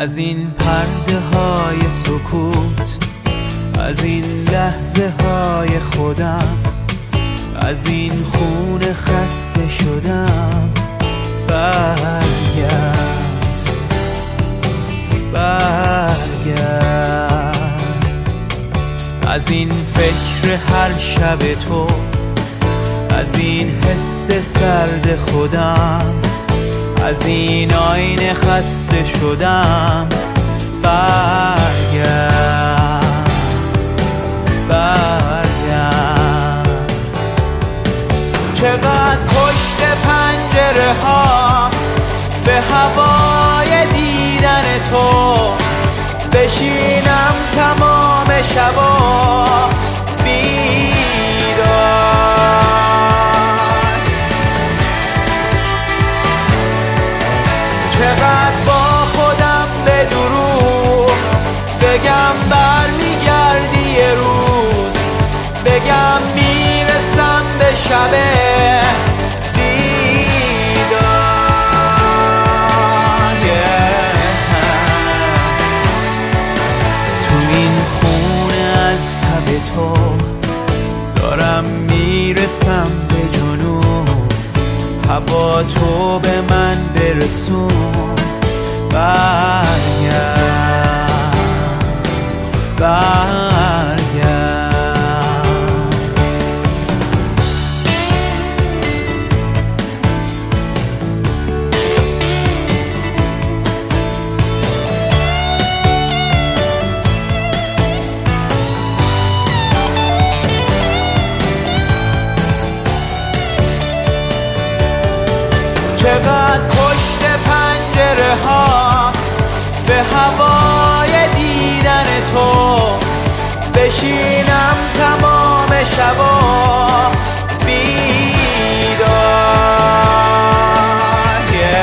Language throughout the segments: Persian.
از این پرده های سکوت، از این لحظه های خودم، از این خون خسته شدم. برگرد از این فکر هر شب تو، از این حس سرد خودم، از این آینه خسته شدم. برگرد چقدر پشت پنجره ها به هوای دیدن تو بشینم تمام شبا بیدار. چقدر با خودم به دروغ بگم برمیگردی یه روز، بگم میرسم به شب دیدار. تو این خونه از تب تو دارم میرسم به جنون، هوا تو به من برسون. برگرد چقدر پشت پنجره ها به هوای دیدن تو بشینم تمام شبا بیدار.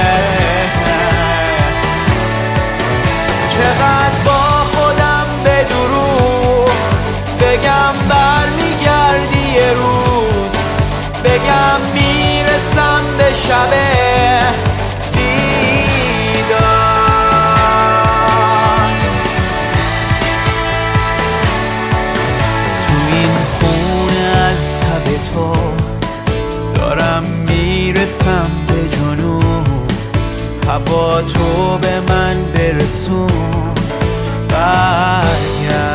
چقدر با خودم به دروغ بگم برمیگردی یه روز، بگم میرسم به شب دیدار. تو این خونه از تب تو دارم میرسم به جنون، هوا تو به من برسون. برگرد